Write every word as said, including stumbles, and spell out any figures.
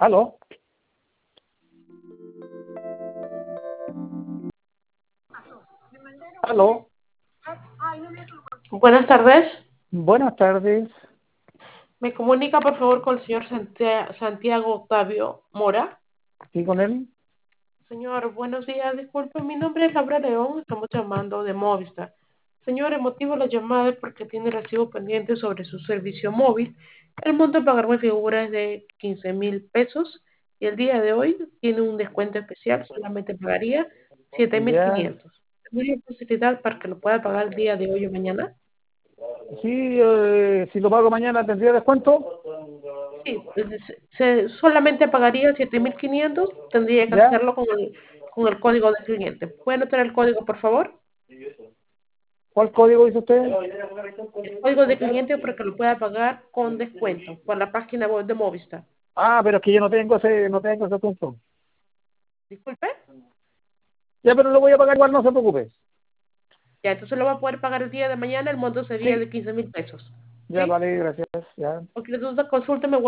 ¿Aló? ¿Aló? Buenas tardes. Buenas tardes. ¿Me comunica, por favor, con el señor Santia- Santiago Octavio Mora? ¿Sí con él? Señor, buenos días. Disculpe, mi nombre es Laura León. Estamos llamando de Movistar. Señor, el motivo de la llamada es porque tiene recibo pendiente sobre su servicio móvil. El monto a pagar me figura es de quince mil pesos y el día de hoy tiene un descuento especial. Solamente pagaría siete mil Ya. quinientos. ¿Tendría posibilidad para que lo pueda pagar el día de hoy o mañana? Sí, eh, si lo pago mañana, ¿tendría descuento? Sí, se- se- solamente pagaría siete mil quinientos. Tendría que ¿Ya? hacerlo con el, con el código del cliente. ¿Puede anotar el código, por favor? ¿Cuál código dice usted? El código de cliente para que lo pueda pagar con descuento por la página web de Movistar. Ah, pero es que yo no tengo ese, no tengo ese punto. Disculpe. Ya, pero lo voy a pagar igual, no se preocupe. Ya, entonces lo va a poder pagar el día de mañana. El monto sería Sí, de quince mil pesos. ya ¿Sí? vale, gracias. Ya. Cualquier duda, consúlteme.